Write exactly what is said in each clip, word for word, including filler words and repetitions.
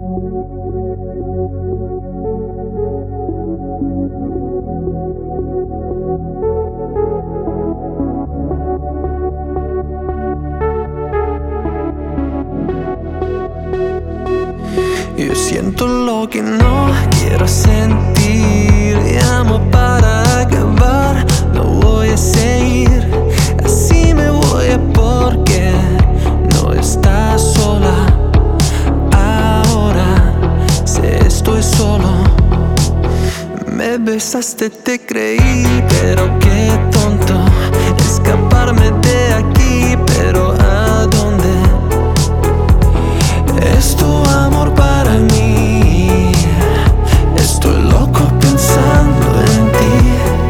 Yo siento lo que no quiero sentir. Llamo para acabar, no voy a seguir. Así me voy a porque no estás sola. Ahora sé estoy solo. Me besaste, te creí, pero qué tonto. Escaparme de aquí, pero ¿a dónde? Es tu amor para mí. Estoy loco pensando en ti.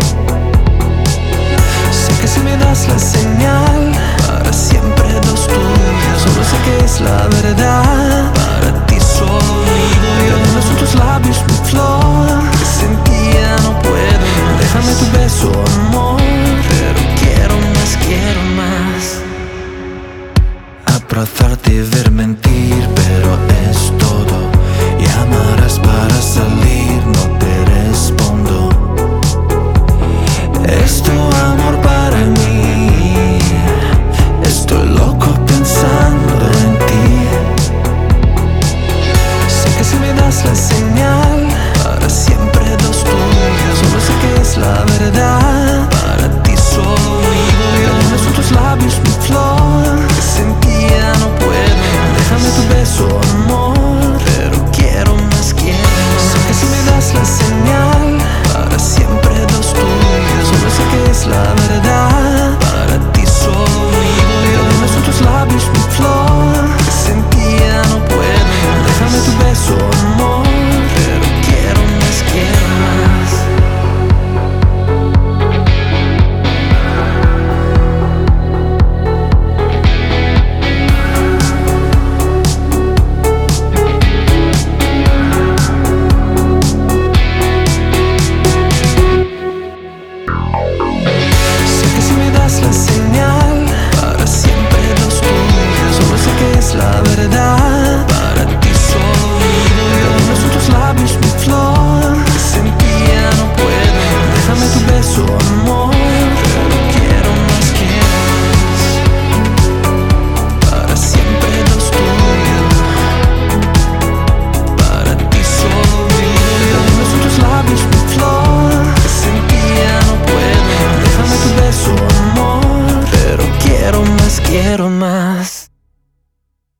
Sé que si me das la señal, para siempre dos tuyos. Solo sé que es la verdad. Para ti solo vivo yo. Beso tus labios, mi flor. Que sentía no puedo más. Déjame tu beso, amor. Pero quiero más, quiero más. Abrazarte y ver mentir, pero es todo. Llamarás para salir, no te respondo. Es tu amor para mí. Estoy loco pensando en ti. Sé que si me das la señal,